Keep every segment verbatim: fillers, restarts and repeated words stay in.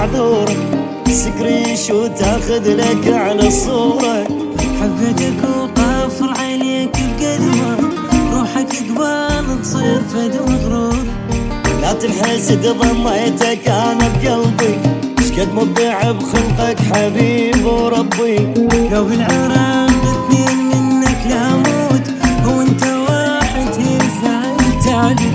معذورة، سكرين شو تاخذ لك على الصورة. حبيتك وقافر عليك بقدمه، روحك قبال تصير فد مغرور. لا تنحسد ضميتك انا بقلبي، شقد مبدع بخلقك حبيب وربي. لو بالعراق اثنين منك لا موت، وانت واحد هزعل تعلي.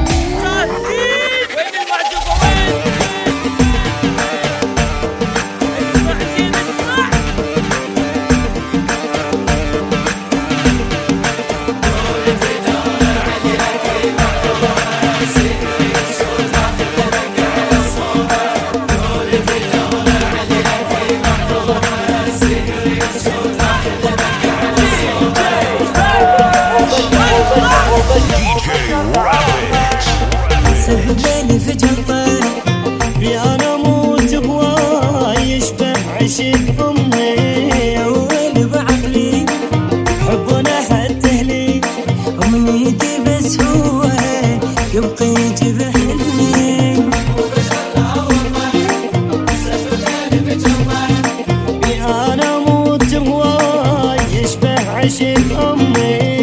سهلني في جنطه بي انا اموت بهواي يشبه عشق امي. اول بعقلي حبنا حتى لي امنيتي، بس هو يبقى يجيب حلمي. بي انا اموت بهواي يشبه عشق امي.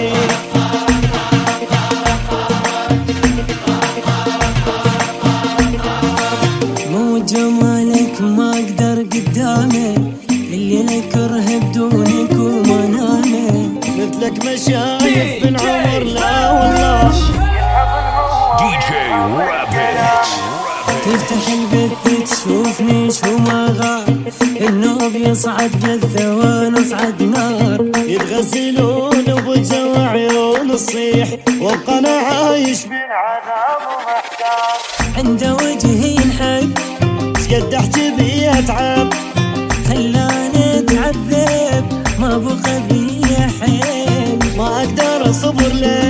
جمالك ما اقدر قدامه، اللي لك كره بدونك وما نامه. مثلك مشايف بالعمر لا والله. دي جي رابت تفتح البث تشوفني شو ما غار، النوب يصعد بالثوان اصعد نار. يتغزلون بوجه وعيون الصيح، وابقى انا عايش بالعذاب ومحتار. عنده وجهي ينحب شقد احكي بي اتعب، خلاني اتعذب ما بقى بي حيل. ما اقدر اصبر لك